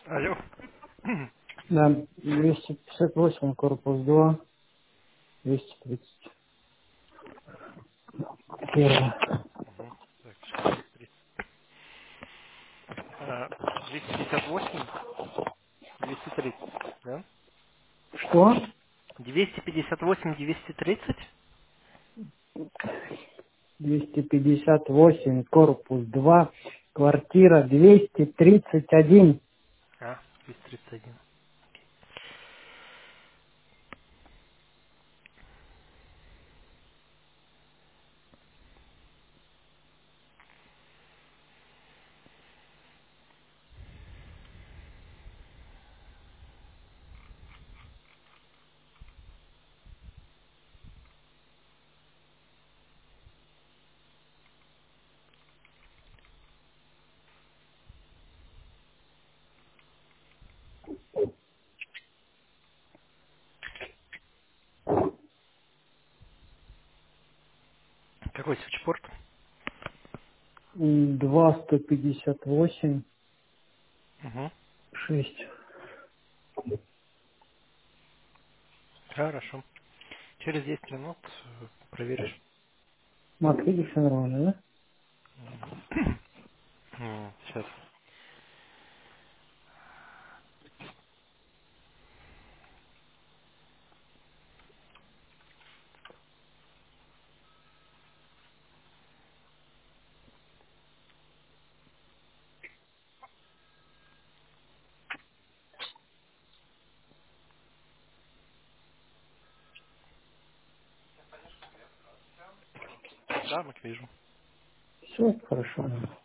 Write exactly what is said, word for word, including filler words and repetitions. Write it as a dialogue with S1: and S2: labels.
S1: Алло.
S2: Да, двести пятьдесят восемь, корпус два, двести тридцать первое.
S1: Мгм. Так, сейчас смотри. А, двести пятьдесят восемь, двести тридцать, да?
S2: Что?
S1: двести пятьдесят восемь, двести тридцать?
S2: двести пятьдесят восемь, корпус два, квартира двести тридцать один.
S1: А, двести тридцать один. Какой свитчпорт?
S2: два сто пятьдесят восемь,
S1: Угу.
S2: шесть.
S1: Хорошо. Через десять минут э, проверишь.
S2: Мат, видишь, всё нормально, да?
S1: Сейчас. Да, Мак, вижу.
S2: Все хорошо.